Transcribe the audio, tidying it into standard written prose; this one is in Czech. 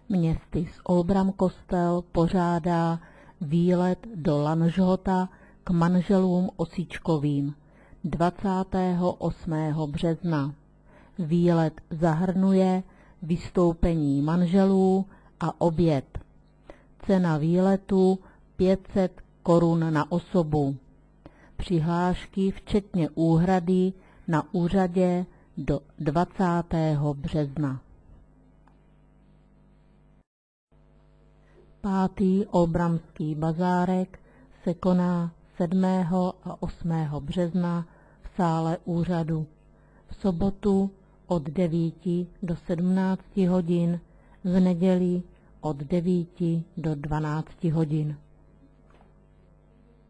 Městys Olbram kostel pořádá výlet do Lanžhota k manželům Osičkovým 28. března. Výlet zahrnuje vystoupení manželů a oběd. Cena výletu 500 korun na osobu. Přihlášky včetně úhrady na úřadě do 20. března. 5. Olbramský bazárek se koná 7. a 8. března v sále úřadu. V sobotu od 9 do 17 hodin, v neděli od 9 do 12 hodin.